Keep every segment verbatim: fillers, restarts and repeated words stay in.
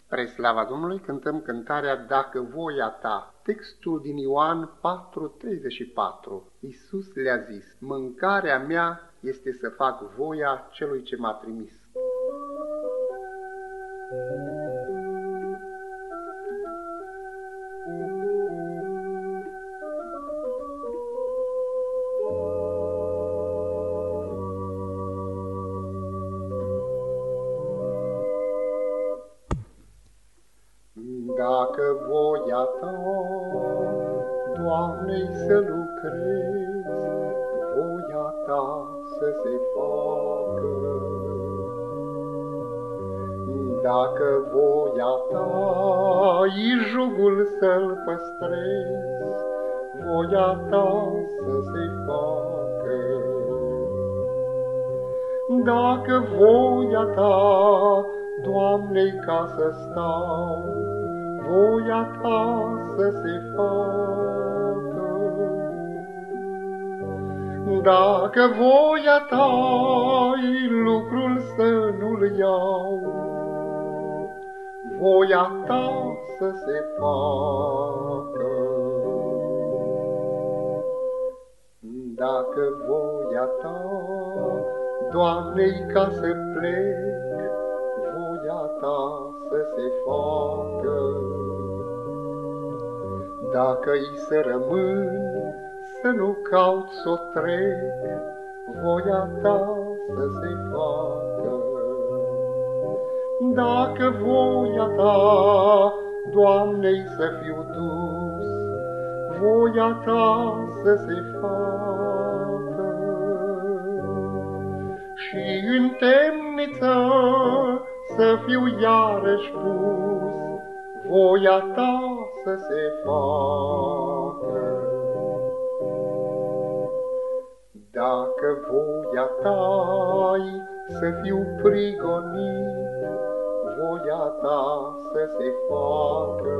Spre slava Domnului cântăm cântarea Dacă voia ta. Textul din Ioan patru treizeci și patru. Iisus le-a zis: mâncarea mea este să fac voia celui ce m-a trimis. Dacă voia ta, Doamne-i să lucrezi, voia ta să se facă. Dacă voia ta, jugul să-l păstrezi, voia ta să se facă. Dacă voia ta, Doamne-i ca să stau, voia ta să se facă. Dacă voia ta-i lucrul să nu-l iau, voia ta să se facă. Dacă voia ta, Doamne-i ca să plec, voia ta să se facă. Dacă-i să rămân, să nu caut s-o trec, voia ta să se facă. Dacă voia ta, Doamne-i să fiu dus, voia ta să se facă. Și în temniță să fiu iarăși pus, voia ta să se facă. Dacă voia ta-i să fiu prigonit, voia ta să se facă.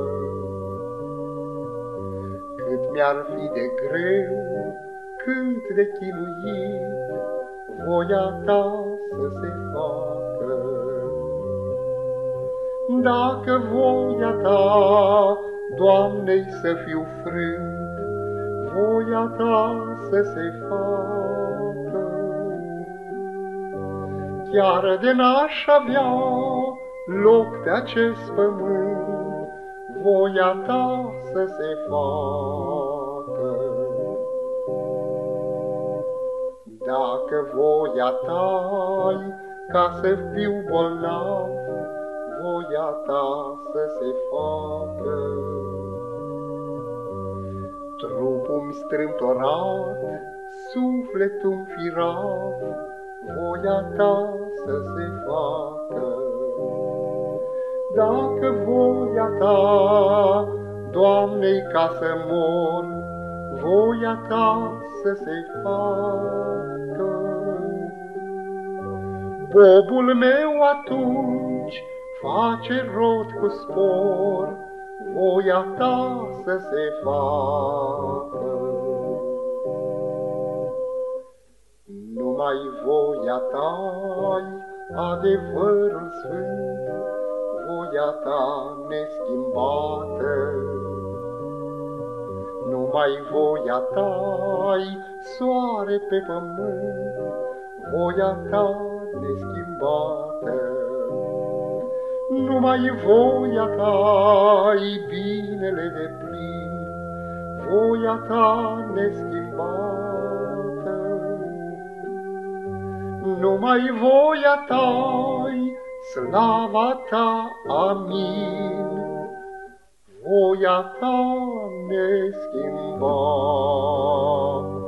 Cât mi-ar fi de greu, cât de chinuit, voia ta să se facă. Dacă voia ta, Doamne-i să fiu frânt, voia ta să se facă. Chiar de n-aș avea loc pe acest pământ, voia ta să se facă. Dacă voia ta-i ca să fiu bolnav, voia ta să se facă. Trupul-mi strâmtorat, sufletul-mi firav, voia ta să se facă. Dacă voia ta, Doamne-i ca să mor, voia ta să se facă. Bobul meu atunci face rod cu spor, voia ta să se facă. Numai voia ta-i adevărul sfânt, voia ta neschimbată. Numai voia ta-i soare pe pământ, voia ta neschimbată. Numai voia ta-i binele de plin, voia ta neschimbată. Numai voia ta-i slava ta, amin, voia ta neschimbată.